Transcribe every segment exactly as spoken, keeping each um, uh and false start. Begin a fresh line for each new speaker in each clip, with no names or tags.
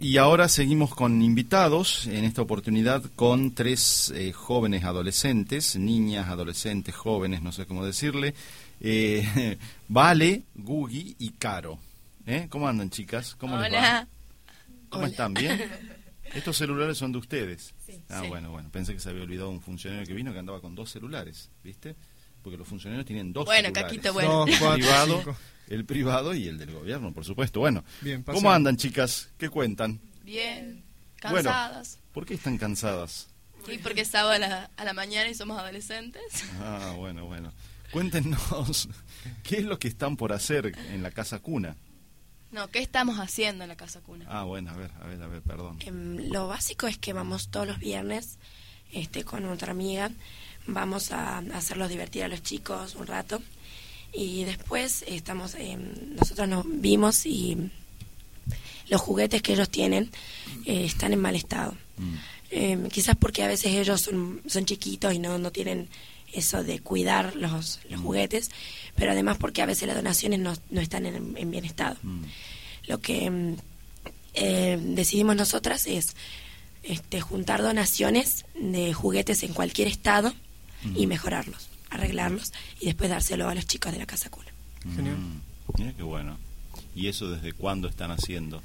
Y ahora seguimos con invitados, en esta oportunidad con tres eh, jóvenes adolescentes, niñas, adolescentes, jóvenes, no sé cómo decirle, eh, Vale, Gugi y Caro. ¿Eh? ¿Cómo andan, chicas? ¿Cómo
Hola.
les va? ¿Cómo
Hola.
están? ¿Bien? ¿Estos celulares son de ustedes?
Sí.
Ah,
Sí.
bueno, bueno, pensé que se había olvidado un funcionario que vino que andaba con dos celulares, ¿viste? Porque los funcionarios tienen dos
Bueno,
celulares.
Caquito, bueno.
Dos,
El
cuatro,
privado,
cinco.
el privado y el del gobierno, por supuesto. Bueno,
Bien,
¿cómo
pasemos.
andan, chicas? ¿Qué cuentan?
Bien,
Bueno.
cansadas.
¿Por qué están cansadas?
Sí, porque es sábado a la, a la mañana y somos adolescentes.
Ah, bueno, bueno. Cuéntenos, ¿qué es lo que están por hacer en la Casa Cuna?
No, ¿qué estamos haciendo en la Casa Cuna?
Ah, bueno, a ver, a ver, a ver, perdón.
Em, lo básico es que vamos todos los viernes este, con otra amiga, vamos a, a hacerlos divertir a los chicos un rato y después estamos, em, nosotros nos vimos y los juguetes que ellos tienen eh, están en mal estado.
Mm.
Em, quizás porque a veces ellos son, son chiquitos y no, no tienen eso de cuidar los, los juguetes, pero además porque a veces las donaciones no, no están en, en bien estado.
Mm.
Lo que em, eh, decidimos nosotras es este, juntar donaciones de juguetes en cualquier estado
Mm.
y mejorarlos, arreglarlos y después dárselo a los chicos de la Casa Cuna.
Genial.
Mm, mira qué bueno. ¿Y eso desde cuándo están haciendo?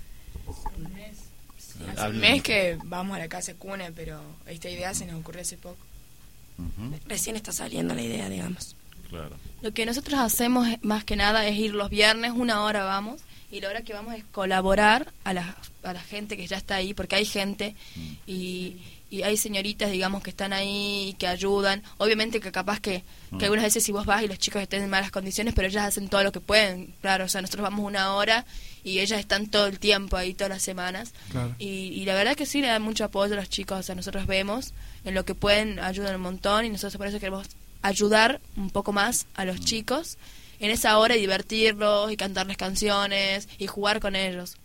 Hace
Hablen.
un mes que vamos a la Casa Cuna, pero esta idea se nos ocurrió hace poco.
Ujú,
Recién está saliendo la idea, digamos.
claro.
Lo que nosotros hacemos eh, más que nada es ir los viernes, una hora vamos, y la hora que vamos es colaborar a la, a la gente que ya está ahí, porque hay gente
Mm.
y, y hay señoritas, digamos, que están ahí y que ayudan. Obviamente que capaz que,
Mm.
que algunas veces si vos vas y los chicos estén en malas condiciones, pero ellas hacen todo lo que pueden, claro, o sea, nosotros vamos una hora y ellas están todo el tiempo ahí, todas las semanas.
Claro.
Y, y la verdad que sí le dan mucho apoyo a los chicos, o sea, nosotros vemos en lo que pueden, ayudan un montón y nosotros por eso queremos ayudar un poco más a los chicos en esa hora y divertirlos y cantarles canciones y jugar con ellos.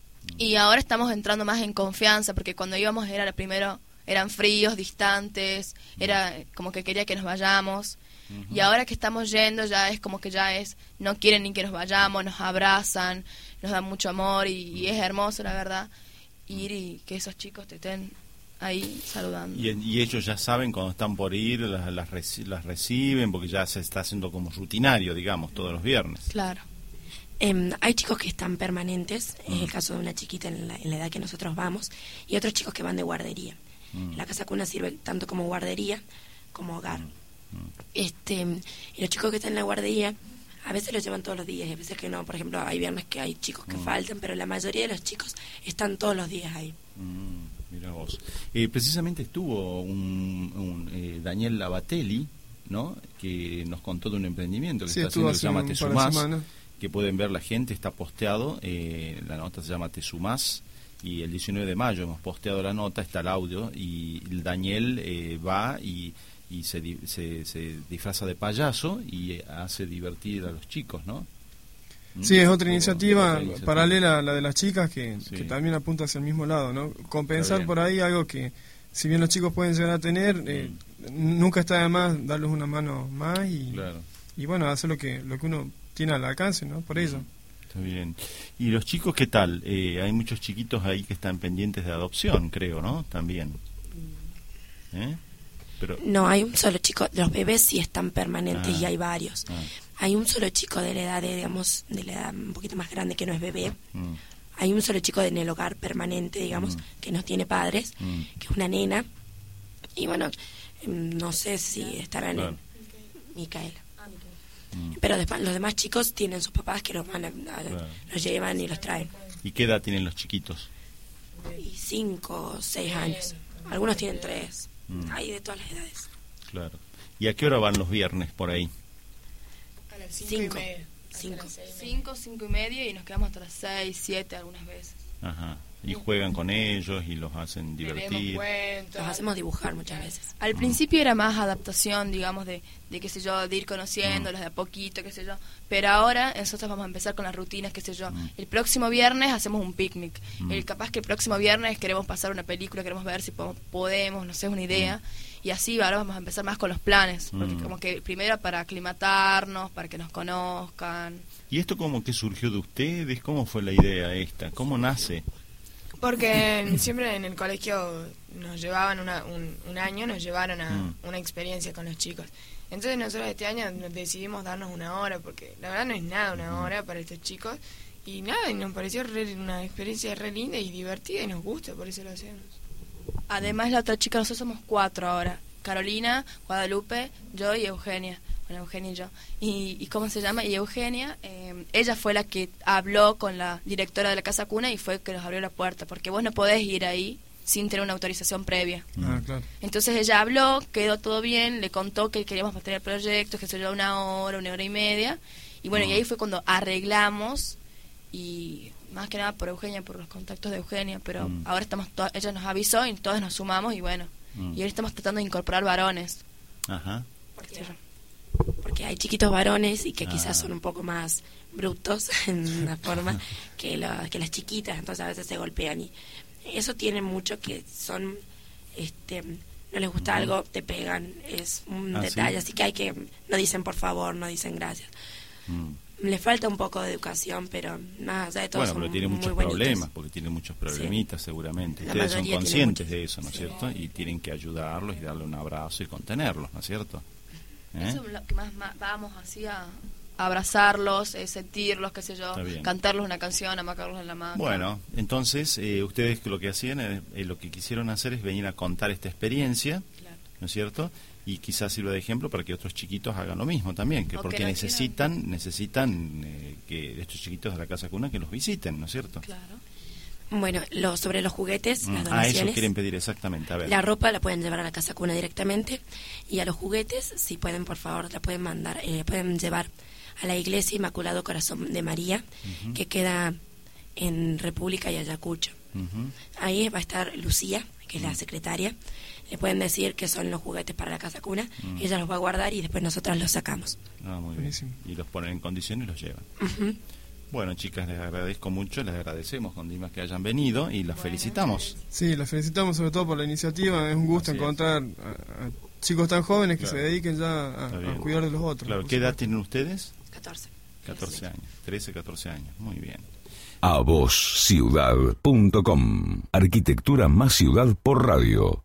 Y ahora estamos entrando más en confianza porque cuando íbamos era lo primero, eran fríos, distantes, era como que quería que nos vayamos.
Ujú.
Y ahora que estamos yendo ya es como que ya es, no quieren ni que nos vayamos, nos abrazan, nos dan mucho amor y, y es hermoso la verdad ir y que esos chicos te estén ahí saludando.
Y, y ellos ya saben cuando están por ir, las, las, reci- las reciben, porque ya se está haciendo como rutinario, digamos, todos los viernes.
Claro.
Em, hay chicos que están permanentes, es
Mm.
el caso de una chiquita en la, en la edad que nosotros vamos, y otros chicos que van de guardería.
Mm.
La Casa Cuna sirve tanto como guardería como hogar.
Mm.
Este, y los chicos que están en la guardería, a veces los llevan todos los días, y a veces que no. Por ejemplo, hay viernes que hay chicos que
Mm.
faltan, pero la mayoría de los chicos están todos los días ahí.
Mm, mira vos. Eh, precisamente estuvo un, un, eh, Daniel Lavatelli, ¿no? Que nos contó de un emprendimiento que
Sí,
está
estuvo
haciendo que se llama
hace un par de
Tesumás,
semanas.
que pueden ver la gente, está posteado, eh, la nota se llama Tesumás, y el diecinueve de mayo hemos posteado la nota, está el audio, y el Daniel eh, va y, y se, di- se, se disfraza de payaso y eh, hace divertir a los chicos, ¿no? ¿Mm?
Sí, es otra
Como-
iniciativa
otra iniciativa.
paralela a la de las chicas que,
Sí.
que también apunta hacia el mismo lado, ¿no?
Está
Compensar
bien.
por ahí algo que, si bien los chicos pueden llegar a tener, eh, nunca está de más darles una mano más y,
Claro.
y bueno, hacer lo que lo que uno tiene al alcance, ¿no? Por ello.
Está bien. ¿Y los chicos qué tal? Eh, hay muchos chiquitos ahí que están pendientes de adopción, creo, ¿no? También. ¿Eh? Pero,
No, hay un solo chico, los bebés sí están permanentes
Ah.
y hay varios.
ah,
Hay un solo chico de la edad, de, digamos, de la edad un poquito más grande que no es bebé.
mm,
Hay un solo chico en el hogar permanente, digamos,
Mm.
que no tiene padres,
mm,
que es una nena. Y bueno, em, no sé si estarán
Claro.
en Micaela.
mm.
Pero después, los demás chicos tienen sus papás que los van a, a-
Claro.
los llevan y los traen.
¿Y qué edad tienen los chiquitos?
Y cinco, seis años. Algunos tienen tres.
Mm.
Hay de todas las edades.
Claro. ¿Y a qué hora van los viernes por ahí?
A las cinco,
Cinco.
y media. Hasta
Cinco.
las seis y media.
Cinco, cinco y media y nos quedamos hasta las seis, siete algunas veces.
Ajá. Y juegan con ellos y los hacen
Le leemos
divertir.
cuentos.
Los hacemos dibujar muchas veces.
Al principio era más adaptación, digamos, de, de qué sé yo, de ir conociéndolos de a poquito, qué sé yo. Pero ahora nosotros vamos a empezar con las rutinas, qué sé yo.
Mm.
El próximo viernes hacemos un picnic.
Mm.
El capaz que el próximo viernes queremos pasar una película, queremos ver si po- podemos, no sé, una idea. Y así ahora vamos a empezar más con los planes. Porque
Mm.
como que primero para aclimatarnos, para que nos conozcan.
¿Y esto cómo que surgió de ustedes? ¿Cómo fue la idea esta? ¿Cómo nace?
Porque siempre en el colegio nos llevaban una, un, un año, nos llevaron a mm. una experiencia con los chicos. Entonces nosotros este año decidimos darnos una hora, porque la verdad no es nada una hora para estos chicos. Y nada, y nos pareció re, una experiencia re linda y divertida y nos gusta, por eso lo hacemos.
Además la otra chica, nosotros somos cuatro ahora. Carolina, Guadalupe, yo y Eugenia. Bueno, Eugenia y yo. ¿Y, y cómo se llama? Y Eugenia, eh, ella fue la que habló con la directora de la Casa Cuna y fue que nos abrió la puerta, porque vos no podés ir ahí sin tener una autorización previa.
Ah, claro.
Entonces ella habló, quedó todo bien, le contó que queríamos mantener proyectos, que se llevaba una hora, una hora y media. Y bueno, uh-huh. y ahí fue cuando arreglamos, y más que nada por Eugenia, por los contactos de Eugenia, pero uh-huh. ahora estamos, to- ella nos avisó y todos nos sumamos y bueno, uh-huh. y ahora estamos tratando de incorporar varones.
Ajá.
Porque, porque hay chiquitos varones y que ah. quizás son un poco más brutos en una forma que, la, que las chiquitas, entonces a veces se golpean y eso tiene mucho que son, este, no les gusta uh-huh. algo, te pegan, es un ah, detalle, ¿sí? Así que hay que, no dicen por favor, no dicen gracias. Mm. Le falta un poco de educación, pero más allá de todo
bueno, pero tiene muchos
bonitos.
problemas, porque tiene muchos problemitas sí. seguramente.
La
Ustedes son conscientes
muchos.
de eso, ¿no es sí. cierto? Y tienen que ayudarlos y darle un abrazo y contenerlos, ¿no es cierto? ¿Eh?
Eso es lo que más, más vamos así a abrazarlos, eh, sentirlos, qué sé yo, cantarlos una canción, amacarlos en la mano.
Bueno, entonces eh, ustedes lo que hacían, eh, eh, lo que quisieron hacer es venir a contar esta experiencia, claro. ¿no es cierto? Y quizás sirva de ejemplo para que otros chiquitos hagan lo mismo también, que o porque que necesitan quieran. necesitan eh, que estos chiquitos de la Casa Cuna que los visiten, ¿no es cierto?
Claro.
Bueno, lo, sobre los juguetes, mm. las donaciones.
Ah, eso quieren pedir exactamente, a ver.
La ropa la pueden llevar a la Casa Cuna directamente y a los juguetes, si pueden, por favor, la pueden mandar, eh, pueden llevar a la Iglesia Inmaculado Corazón de María, uh-huh. que queda en República y Ayacucho. Uh-huh. Ahí va a estar Lucía, que es uh-huh. la secretaria. Le pueden decir que son los juguetes para la Casa Cuna, uh-huh. ella los va a guardar y después nosotras los sacamos.
Ah, muy bien. Y los ponen en condiciones y los llevan.
Uh-huh.
Bueno, chicas, les agradezco mucho, les agradecemos con Dimas que hayan venido y las bueno, felicitamos.
Sí, las felicitamos sobre todo por la iniciativa. Es un gusto Así encontrar a, a chicos tan jóvenes que claro. se dediquen ya a, a cuidar de los otros.
Claro, ¿qué edad tienen ustedes?
catorce.
catorce años, trece, catorce años, muy bien.
A vos ciudad punto com, arquitectura más ciudad por radio.